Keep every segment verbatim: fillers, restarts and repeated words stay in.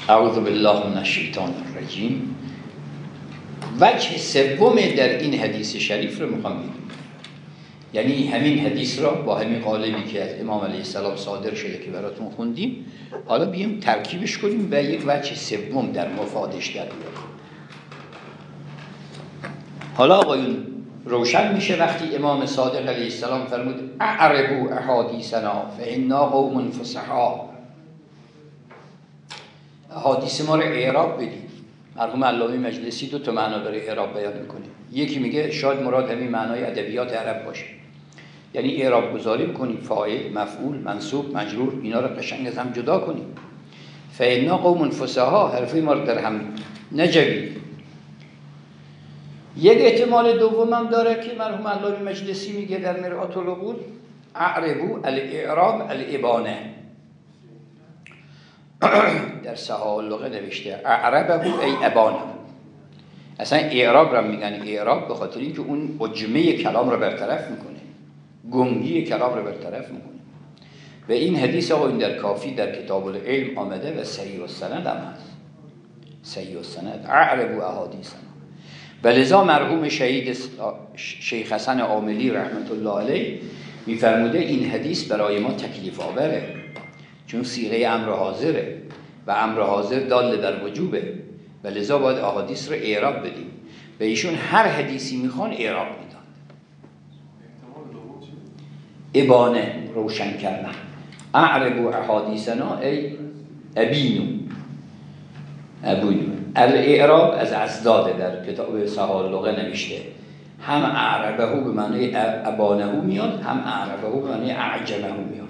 اعوذ بالله من الشیطان الرجیم. وجه سوم در این حدیث شریف رو میخوام بگم، یعنی همین حدیث را با همین قالبی که از امام علیه السلام صادر شده که براتون خوندیم، حالا بیایم ترکیبش کنیم و یک وجه سوم در مفادش در بیاریم. حالا آقایون روشن میشه وقتی امام صادق علیه السلام فرمود اعربوا احادیثنا فانا قوم فصحا. احادیث ما رو اعراب بدید. مرحوم علامه مجلسی دو تا معنا برای اعراب بیان میکنه. یکی میگه شاید مراد همین معنای ادبیات عرب باشه، یعنی اعراب گذاری بکنید، فاعل، مفعول، منصوب، مجرور، اینا رو قشنگ از هم جدا کنید. فانا قوم فصحا، حرفی ما رو در هم نجوید. یک احتمال دومم داره که مرحوم علامه مجلسی میگه در مرآت العقول اعربوا الاعراب الابانه. در صحاح اللغه نوشته اعربه ای ابانه. اصلا اعراب را میگن اعراب به خاطر اینکه اون عجمه کلام رو برطرف میکنه، گنگی کلام رو برطرف میکنه. و این حدیث آقا این در کافی در کتاب العلم آمده و صحیح السند هم هست. صحیح السند اعربوا احادیثنا. و لذا مرحوم شهید شیخ حسن عاملی رحمت الله علیه میفرموده این حدیث برای ما تکلیف آوره، چون صیغه امر حاضره و امر حاضر دال در وجوبه و لذا باید احادیث رو اعراب بدیم. و ایشون هر حدیثی میخوان اعراب میدن. ابانه، روشن کردن. اعربوا احادیثنا ای ابینو ابینو. الاعراب از ازداده در کتاب صحاح اللغه نوشته، هم اعربه به معنی ابانه میاد، هم اعربه به معنی اعجمه میاد.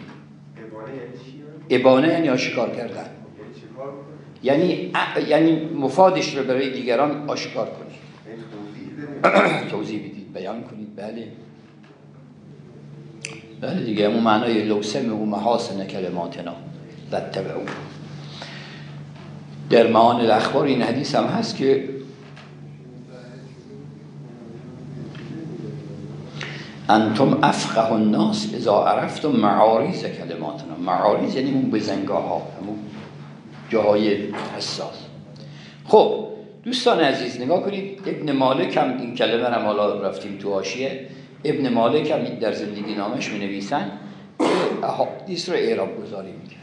ابانه یعنی آشکار کردن، یعنی یعنی مفادش رو برای دیگران آشکار کنید، توضیح بدید، بیان کنید. بله بله دیگه، همون معنای لوسم و محاسن کلماتنا لتبعو. در معانی الاخبار این حدیث هم هست که انتم افقه الناس اذا عرفتم معاریض کلماتنا. معاریض یعنی اون بزنگاه ها، همون جاهای حساس. خب دوستان عزیز نگاه کنید، ابن مالک هم این کلمه رو حالا رفتیم تو حاشیه، ابن مالک هم در زندگی نامش می نویسن که احادیث رو اعراب گذاری میکرد.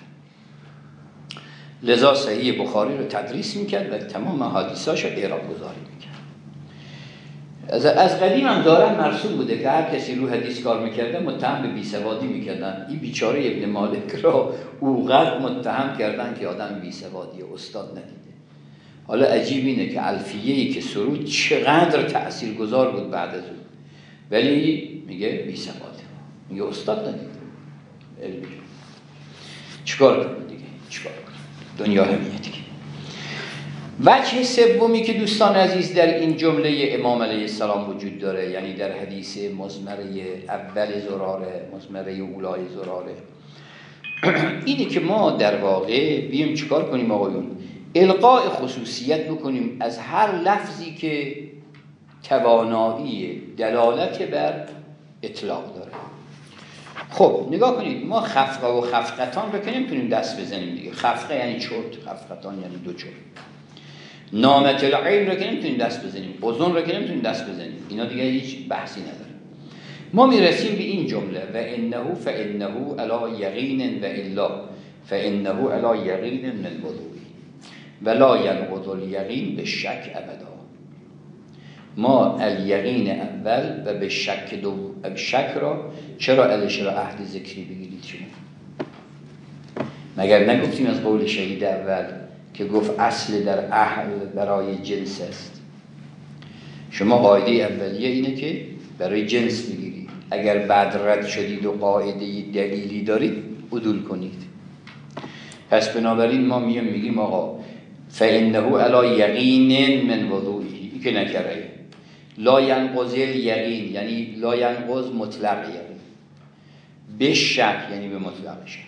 لذا صحیح بخاری رو تدریس میکرد و تمام حدیثاش رو اعراب گذاری میکرد. از از قدیم هم دارن مرسوم بوده که هر کسی رو حدیث کار میکرده متهم به بیسوادی میکردن. این بیچاره ابن مالک را اوقات متهم کردن که آدم بیسوادی، استاد ندیده. حالا عجیب اینه که الفیه‌ای که سرود چقدر تأثیرگذار بود بعد از اون، ولی میگه بیسواده، میگه استاد ندیده. علمی چیکار کنه دیگه؟ چیکار کنه؟ دنیا همینه دیگه. وجه سومی که دوستان عزیز در این جمله امام علیه السلام وجود داره، یعنی در حدیث مزمره اول زراره، مزمره اولای زراره، اینه که ما در واقع بیم چیکار کنیم آقایون؟ القاء خصوصیت بکنیم از هر لفظی که توانایی دلالت بر اطلاق داره. خب نگاه کنید، ما خفقه و خفقتان رو که نمیتونیم دست بزنیم دیگه. خفقه یعنی چرت، خفقتان یعنی دو چرت. نامت العین رو که نمیتونیم دست بزنیم، اذن رو که نمیتونیم دست بزنیم، اینا دیگه هیچ بحثی نداره. ما میرسیم به این جمله و انه فانه علی یقین و الا فانه علی یقین من الوضوء ولا ینقض الیقین بالشک ابدا. ما الیقین اول و به شک دو، شک را چرا الش را عهد ذکری بگیرید شما؟ مگر نگفتیم از قول شهید اول که گفت اصل در عهد برای جنس است؟ شما قاعده اولیه اینه که برای جنس بگیرید، اگر بعد رد شدید و قاعده دلیلی دارید عدول کنید. پس بنابراین ما میام میگیم آقا فانه علی یقین من وضوئه، این که نکره. لا ینقض الیقین یعنی لا ینقض مطلق یقین، به شک یعنی به مطلق شک.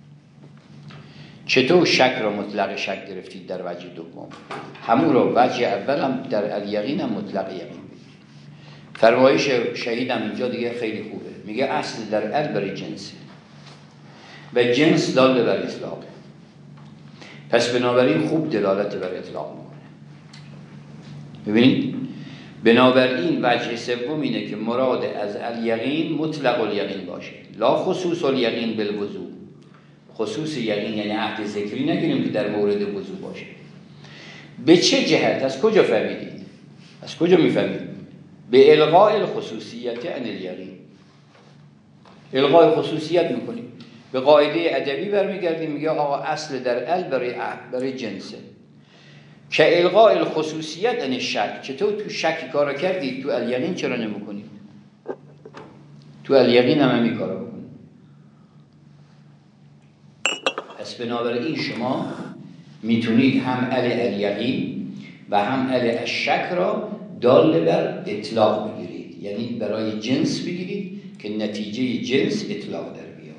چطور شک را مطلق شک گرفتید در وجه دوم؟ همون را وجه اول هم در الیقین هم مطلق یقین. فرمایش شهیدم اینجا دیگه خیلی خوبه، میگه اصل در ال برای جنسه و جنس دال بر اطلاقه. پس بنابراین خوب دلالت بر اطلاق میکنه. ببینید بنابراین وجه سوم اینه که مراد از الیقین مطلق الیقین باشه، لا خصوص الیقین بالوضوء. خصوص یقین یعنی عهد ذکری نگیریم که در مورد وضوء باشه. به چه جهت؟ از کجا فهمیدید؟ از کجا میفهمید؟ به الغاء الخصوصیت عن الیقین. الغاء خصوصیت میکنیم، به قاعده ادبی برمیگردیم، میگه آقا اصل در ال برای عهد، برای جنسه. که الغاء الخصوصیت عن الشک، چطور تو شک کارا کردید تو الیقین چرا نمیکنید؟ تو الیقین هم همین کارا بکنید. پس بنابراین شما میتونید هم ال الیقین و هم ال الشک را دال بر اطلاق بگیرید، یعنی برای جنس بگیرید که نتیجه جنس اطلاق در بیاد.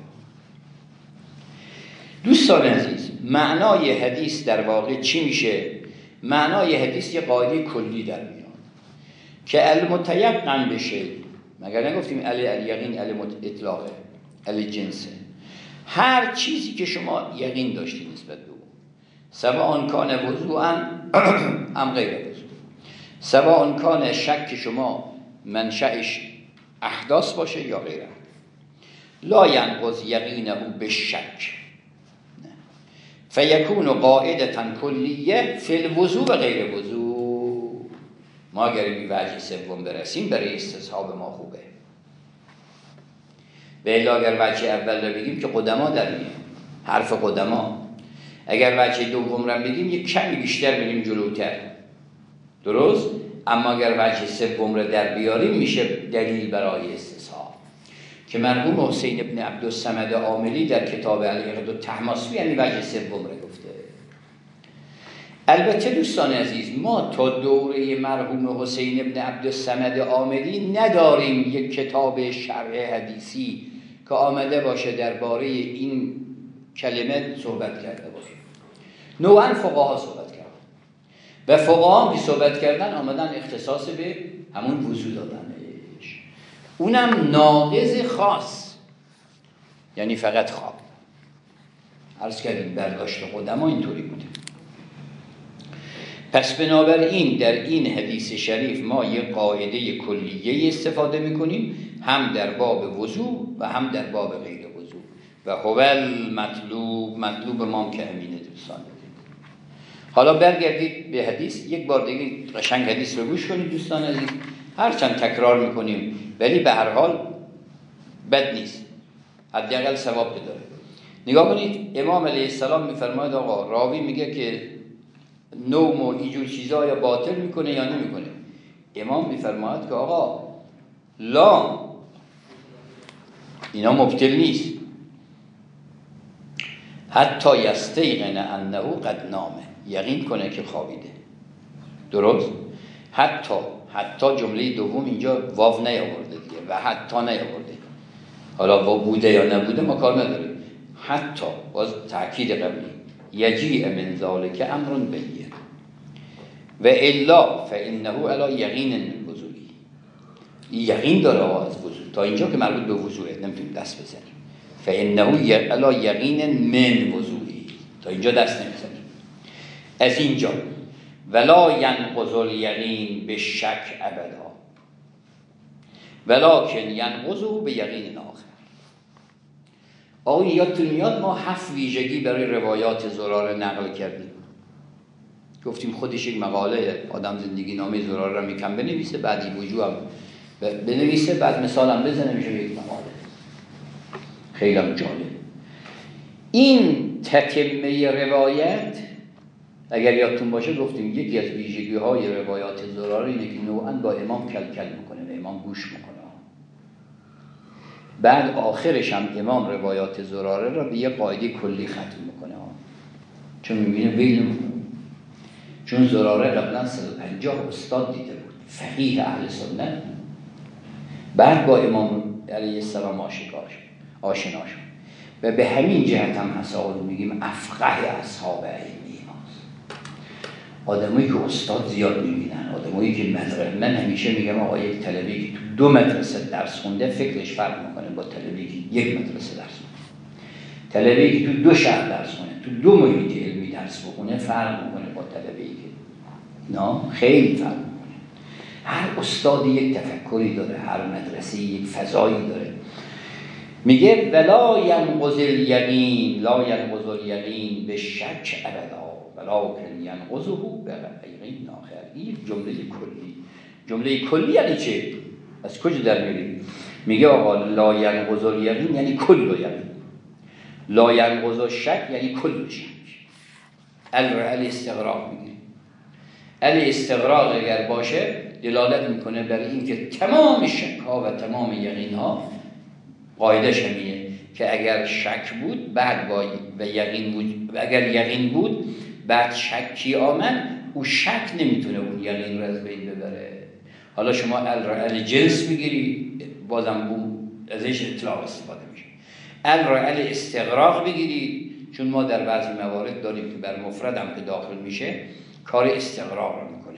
دوستان عزیز، معنای حدیث در واقع چی میشه؟ معنای حدیث یه قاعده کلی در میاد که المتیقن بشه. مگر نگفتیم ال الیقین ال اطلاقه، ال جنسه. هر چیزی که شما یقین داشتید نسبت به او، سواء کان وضوءا ام غیر وضوء، سواء کان شک شما منشأش احداث باشه یا غیره، لا ینقض یقینه بالشک فیکون قاعدة کلیه فی الوضوء و غیر وضوء. ما اگر به وجه سوم برسیم برای استصحاب ما خوبه. به الا اگر وجه اول رو بگیم که قدما در میاد، حرف قدما. اگر وجه دوم رو بگیم یک کمی بیشتر بریم جلوتر، درست؟ اما اگر وجه سوم رو در بیاریم میشه دلیل برای استصحاب که مرحوم حسین ابن عبدالصمد عاملی در کتاب العقد الطحماسبی یعنی وجه سوم رو گفته. البته دوستان عزیز، ما تا دوره مرحوم حسین ابن عبدالصمد عاملی نداریم یک کتاب شرح حدیثی که آمده باشه درباره این کلمه صحبت کرده باشه. نوعاً فقها صحبت کردن و فقها که صحبت کردن آمدن اختصاص به همون وضو دادنش، اونم ناقض خاص، یعنی فقط خواب. عرض کردیم برداشت قدما اینطوری بوده. پس بنابراین در این حدیث شریف ما یک قاعده کلیه استفاده میکنیم، هم در باب وضو و هم در باب غیر وضو. و هو المطلوب، مطلوب ما که همینه دوستان. حالا برگردید به حدیث، یک بار دیگه قشنگ حدیث رو گوش کنید دوستان عزیز. هرچند تکرار میکنیم ولی به هر حال بد نیست، حداقل ثواب داره. نگاه کنید، امام علیه السلام میفرماید آقا راوی میگه که نوم و اینجور چیزا یا باطل میکنه یا نمیکنه. امام میفرماید که آقا لا، اینا مبتل نیست، حتی یستیقن انه قد نامه، یقین کنه که خوابیده. درست؟ حتی حتی جمله دوم اینجا واو نیاورده دیگه و حتی نیاورده. حالا واو بوده یا نبوده ما کار نداریم. حتی باز تأکید قبلی، یجیء من ذلک امر بین و الا فانه علی یقین من وضوئی. یقین داره از وضو، تا اینجا که مربوط به وضوئه نمیتونیم دست بزنیم. فانه علی یقین من وضوئی، تا اینجا دست نمیزنیم. از اینجا ولا ینقض الیقین بالشک ابدا ولکن ینقضه بیقین آخر. آقای یادتون میاد ما هفت ویژگی برای روایات زراره نقل کردیم. گفتیم خودش یک مقاله آدم زندگی نامه زراره را میکن بنویسه، بعد این وجوه هم بنویسه، بعد مثال هم بزنه، میشه یک مقاله. خیلی هم جالب. این تتمه روایت اگر یادتون باشه گفتیم یکی از ویژگی های روایات زراره اینه که نوعاً با امام کل کل میکنه و امام گوش میکنه. بعد آخرش هم امام روایات زراره را به یه قاعده کلی ختم میکنه، چون میبینه ویل میکنه. چون زراره قبلا صد و پنجاه استاد دیده بود، فقیه اهل سنت. بعد با امام علیه السلام آشنا شد و به همین جهت هم حسال میگیم افقه اصحاب علمی ماست. آدمایی که استاد زیاد میبینن، آدمایی که مدرسه. من همیشه میگم آقا یک طلبی که تو دو مدرسه درس خونده فکرش فرق میکنه با طلبی که یک مدرسه درس خونده. طلبی که تو دو شهر درس خونده، تو دو محیط علمی درس درس بخونه فرق میکنه با طلبه‌ای که نه خیلی فرق میکنه. هر استادی یک تفکری داره، هر مدرسه یک فضایی داره. میگه ولا ینقض الیقین، لا ینقض الیقین به شک ابدا ولکن ینقضه به یقین آخر. این جمله کلی. جمله کلی یعنی چه؟ از کجا در میاری؟ میگه آقا لا ینقض الیقین یعنی کل یقین، لا ینقض الشک یعنی کل شک. ال استغراق میگه. ال استغراق اگر باشه دلالت میکنه بر این که تمام شک ها و تمام یقین ها قاعده شمیه که اگر شک بود بعد با و یقین بود، و اگر یقین بود بعد شکی آمد، او شک نمیتونه اون یقین رو از بین ببره. حالا شما ال را ال جنس میگیری بازم بو ازش اطلاق استفاده میشه. ال را ال استغراق بگیرید، چون ما در بعضی موارد داریم که بر مفرد هم که داخل میشه کار استغراق رو میکنه،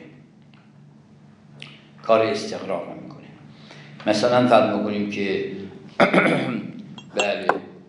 کار استغراق رو میکنه. مثلا فرض میکنیم که بله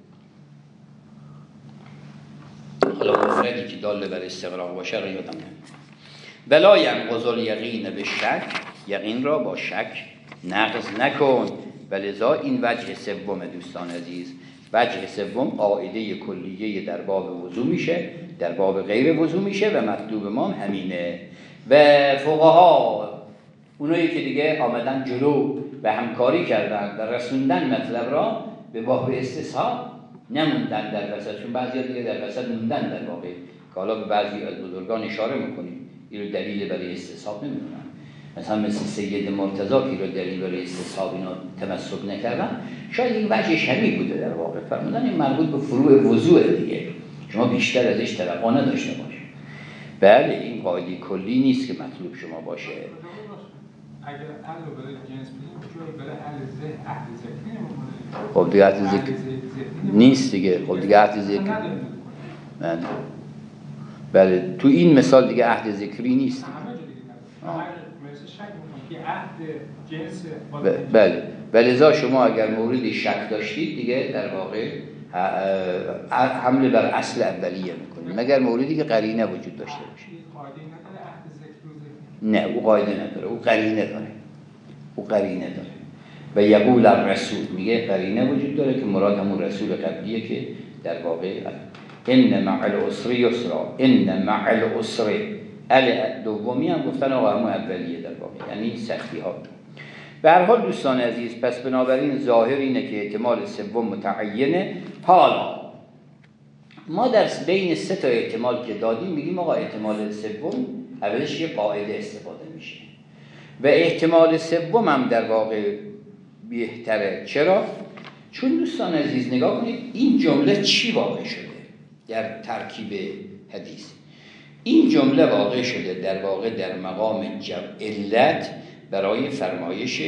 حالا مفردی که داله بر استغراق باشه رو یادم نمیاد. بلا ینقض الیقین به شک، یقین را با شک نقض نکن. ولذا این وجه سوم دوستان عزیز، وجه سوم قاعده کلیه در باب وضو میشه، در باب غیر وضو میشه و مطلوب ما همینه. و فقها اونایی که دیگه آمدن جلو و همکاری کردن و رسوندن مطلب را به باب استصحاب نموندن در وسط، چون بعضی دیگه در وسط موندن در واقع، که حالا به بعضی از بزرگان اشاره میکنیم این رو دلیل برای استصحاب نمیدونن. مثلا مثل سید مرتضی که رو دلیل برای استصحاب اینا تمسک نکردن، شاید این وجه شمی بوده در واقع، فرمودن این مربوط به فروع وضوء دیگه، شما بیشتر ازش توقع نداشته باشید. بله این قاعده کلی نیست که مطلوب شما باشه. اگر اهل برای جنس بدیم برای اهل ذهن اهل ذکر خب دیگه اهل ذکر نیست دیگه. خب دیگه اهل ذکر بله بله تو این مثال دیگه اهل ذکری نیست دیگه. بله ولذا شما اگر موردی شک داشتید دیگه در واقع حمله بر اصل اولیه میکنید، مگر موردی که قرینه وجود داشته باشه. نه او قاعده نداره، او قرینه داره، او قرینه داره. و یقول الرسول میگه قرینه وجود داره که مراد همون رسول قبلیه که در واقع ان مع العسر یسرا، ان مع العسر ال دومی هم گفتن آقا همون اولیه در واقع یعنی سختی ها. به هر حال دوستان عزیز پس بنابراین ظاهر اینه که احتمال سوم متعینه. حالا ما در بین سه تا احتمال که دادیم میگیم آقا احتمال سوم اولش یه قاعده استفاده میشه و احتمال سوم هم در واقع بهتره. چرا؟ چون دوستان عزیز نگاه کنید این جمله چی واقع شده در ترکیب حدیث. این جمله واقع شده در واقع در مقام علت برای فرمایش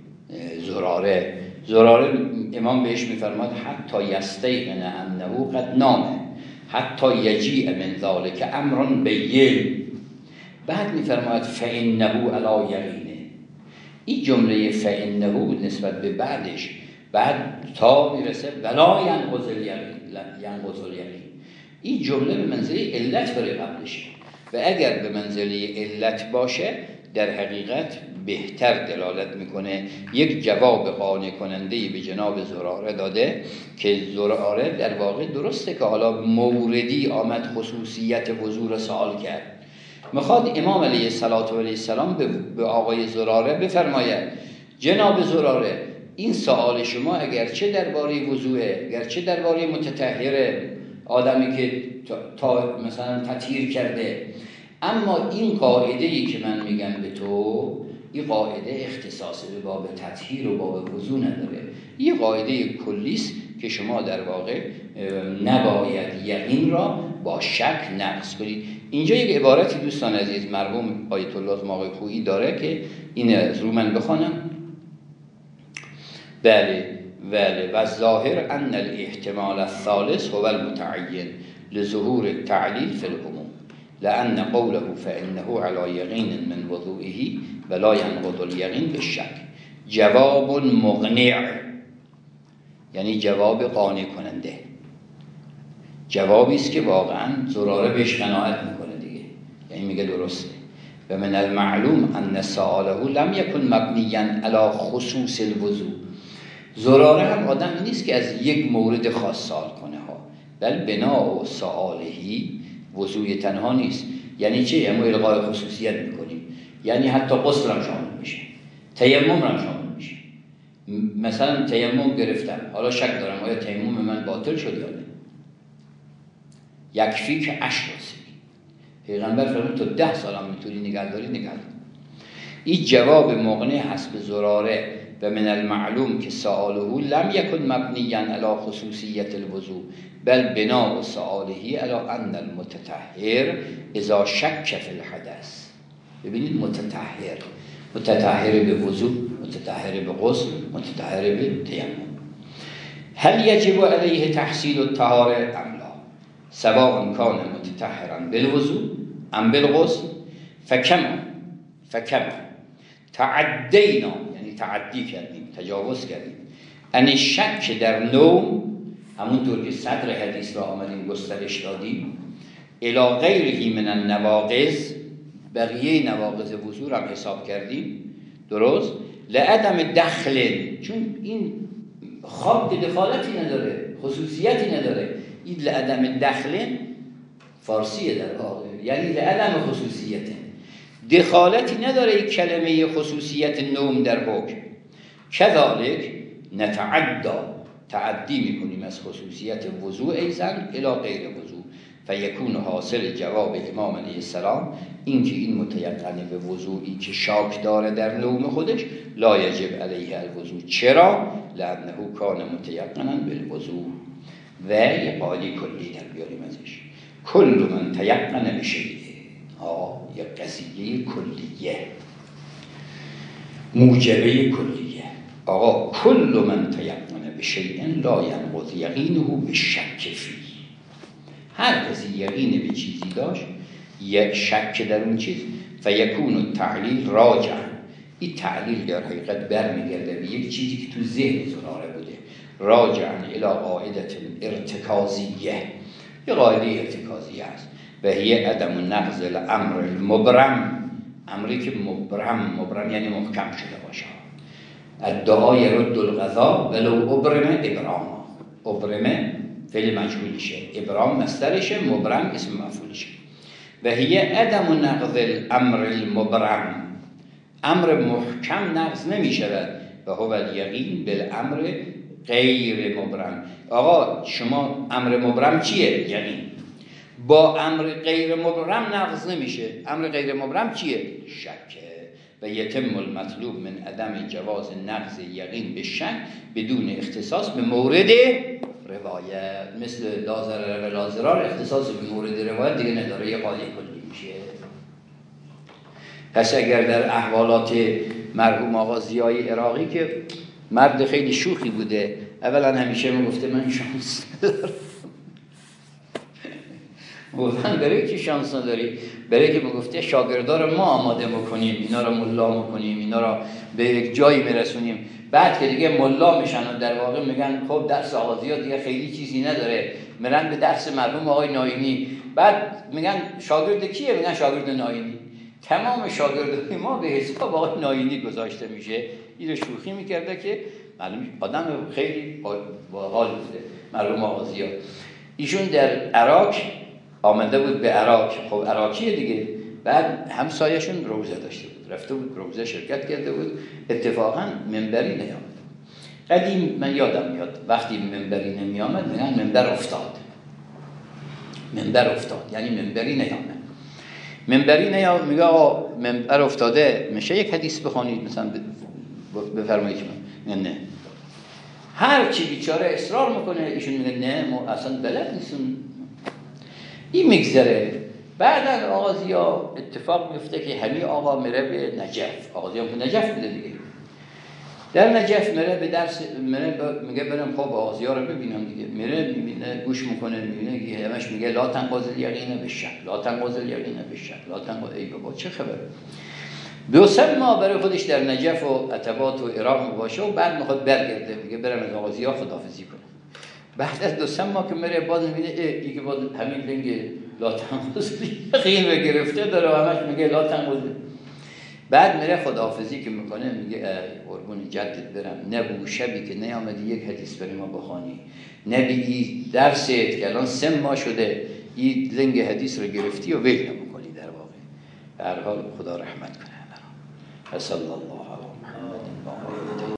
زراره. زراره امام بهش میفرماد حتی یستیقن انه قد نامه حتی یجیء من ذلک امر بین. بعد میفرماید فانه علی یقینه. این جمله فانه نسبت به بعدش بعد تا میرسه ولا ینقض الیقین، ینقض الیقین، این جمله به منزله علت برای قبلشه و اگر به منزله علت باشه در حقیقت بهتر دلالت میکنه. یک جواب قانع کننده به جناب زراره داده که زراره در واقع درسته که حالا موردی آمد خصوصیت وضو را سوال کرد، میخواد امام علیه السلام به آقای زراره بفرماید جناب زراره این سوال شما اگرچه درباره وضوئه، اگرچه درباره متطهره آدمی که تا مثلا تطهیر کرده، اما این قاعده‌ای که من میگم به تو این قاعده اختصاص به باب تطهیر و باب وضو نداره. یه قاعده کلیست که شما در واقع نباید یقین را با شک نقض کنید. اینجا یک عبارتی دوستان عزیز مرحوم آیت الله زماغی خویی داره که این از رو من بخوانم. بله بله و ظاهر ان الاحتمال الثالث هو المتعین لظهور التعلیل فی العموم لأن قوله فإنه على یقین من وضوئه ولا ينقض الیقین بالشک جواب مقنع، یعنی جواب قانع کننده. جوابی است که واقعا زراره بهش قناعت میکنه دیگه، یعنی میگه درسته. و من المعلوم ان سؤاله لم یکن مبنیا علی خصوص الوضوء. زراره هم آدم نیست که از یک مورد خاص سوال کنه ها، بل بنا و سؤالهی وضوء تنها نیست. یعنی چه؟ یعنی ما الغای خصوصیت میکنیم، یعنی حتی غسل هم شامل میشه، تیمم هم شامل میشه. مثلا تیمم گرفتم، حالا شک دارم آیا تیمم من باطل شد یا نه. یکفی که اشک رسید، پیغمبر فرمود تو ده سال هم میتونی نگهداری نگهداری. این جواب مغنی حسب زراره و من المعلوم که سؤاله لم یکن مبنیا علی خصوصیت الوضوء بل بنا و سؤالهی علی ان المتطهر اذا شک فی الحدث. ببینید متطهر، متطهر به وضوء، متطهر به غسل، متطهر به تیمم. هل یجب علیه تحصیل الطهاره ام لا سواء کان متطهرا بالوضوء ام بالغسل فکما فکما تعدینا، یعنی تعدی کردیم، تجاوز کردیم، ان شک در نوم، همونطور که صدر حدیث را آمدیم گسترش دادیم، الی غیره من النواقض، بقیه نواقض وضو را حساب کردیم، درست؟ لعدم دخل، چون این خواب دخالتی نداره، خصوصیتی نداره. این لعدم دخل فارسیه در واقع، یعنی لعدم خصوصیت، دخالتی نداره این کلمه خصوصیت نوم در حکم. کذالک نتعدا، تعدی میکنیم از خصوصیت وضوء ایزن الی غیر وضوء فیکون حاصل جواب امام علیه السلام این که این متیقنه به وضوعی که شاک داره در نوم خودش لا یجب علیه الوضوء. چرا؟ لانه کان متیقنا بالوضوء. و یه قالی کلی در بیاریم ازش، کل من تیقن بشیء، ها یک قضیه کلیه موجبه کلیه. آقا کل من تیقن بشیء لا ینقض یقینه بالشک فیه. هر کسی یقین به چیزی داشت، یک شک در اون چیز، فیکون التعلیل راجع، این تعلیل در حقیقت برمیگرده به یک چیزی که تو ذهن زراره بوده، راجع الی قاعده ارتکازیه، یه قاعده ارتکازیه است و هی عدم نقض الامر المبرم، امری که مبرم، مبرم یعنی محکم شده باشه. ادعای رد القضا ولو ابرم ابرام، ابرم فعل مجهولشه، ابرام مصدرشه، مبرم اسم مفعولشه. و هی عدم نقض الامر المبرم، امر محکم نقض نمی شود و هو الیقین بالامر غیر مبرم. آقا شما امر مبرم چیه؟ یعنی با امر غیر مبرم نقض نمیشه. امر غیر مبرم چیه؟ شکه. و یتم المطلوب من عدم جواز نقض یقین به شک بدون اختصاص به مورد روایت، مثل لازر و لازرار اختصاص به مورد روایت دیگه نداره، یه قاعده کلی میشه. پس اگر در احوالات مرحوم آقا ضیای عراقی که مرد خیلی شوخی بوده، اولا همیشه میگفته من شانس ندارم، گفتن برای که شانس نداری؟ برای که میگفته شاگردار ما آماده میکنیم، اینا را ملا میکنیم، اینا را به یک جایی میرسونیم، بعد که دیگه ملا میشن و در واقع میگن خب درس آغازیات دیگه خیلی چیزی نداره، میرن به درس مرحوم آقای ناینی، بعد میگن شاگرد کیه؟ میگن شاگرد ناینی. تمام شاگردای ما به حساب آقای ناینی گذاشته میشه. این شوخی میکرده که معلوم آدم خیلی با حال بوده مرحوم آقا ضیا. ایشون در عراق آمده بود به عراق، خب عراقیه دیگه، بعد همسایه‌شون روزه داشته بود، رفته بود روزه شرکت کرده بود، اتفاقا منبری نیامد. قدیم من یادم میاد وقتی منبری نمی آمد میگن منبر افتاد، منبر افتاد یعنی منبری نیامد. منبری نیامد میگه آقا منبر افتاده، میشه یک حدیث بخونید مثلا بفرمایید. من نه، هر چی بیچاره اصرار میکنه ایشون میگه نه ما اصلا بلد نیستیم. این میگذره. بعدن آقا ضیا اتفاق میفته که همین آقا میره به نجف، آقا ضیا که نجف بوده دیگه، در نجف میره به درس، میره میگه برم خب آقا ضیا رو ببینم دیگه، میره میبینه، گوش میکنه، میبینه که همش میگه لا تنقض الیقین بالشک، لا تنقض الیقین بالشک، لا تنقض. ای بابا چه خبره؟ دو سه ماه برای خودش در نجف و عتبات و عراق باشه و بعد میخواد برگرده، میگه برم از آقا ضیا خداحافظی کنم. بعد از دو سه ماه که میره باز میبینه ای که باز همین لنگ لا تنقضی یقین رو گرفته داره و همش میگه لا تنقضی. بعد میره خداحافظی که میکنه میگه ای قربون جدت برم، نبو شبی که نیامدی یک حدیث برای ما بخوانی، نبی درست که الان سه ماه شده این لنگ حدیث رو گرفتی و ویل نمیکنی. در واقع به هر حال خدا رحمت کنه. صلی الله علیه و محمد.